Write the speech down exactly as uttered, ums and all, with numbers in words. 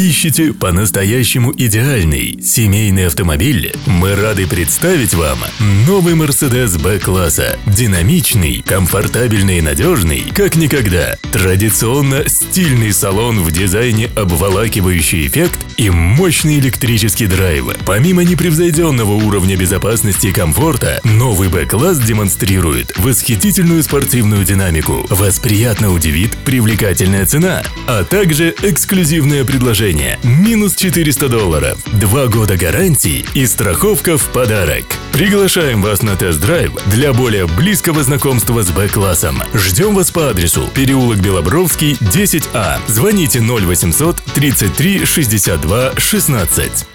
Ищете по-настоящему идеальный семейный автомобиль? Мы рады представить вам новый Mercedes B-класса. Динамичный, комфортабельный и надежный, как никогда. Традиционно стильный салон в дизайне, обволакивающий эффект и мощный электрический драйв. Помимо непревзойденного уровня безопасности и комфорта, новый B-класс демонстрирует восхитительную спортивную динамику. Вас приятно удивит привлекательная цена, а также эксклюзивное предложение. Минус четыреста долларов, два года гарантии и страховка в подарок. Приглашаем вас на тест-драйв для более близкого знакомства с B-классом. Ждем вас по адресу переулок Белобровский, десять А. Звоните ноль восемьсот тридцать три шестьдесят два шестнадцать.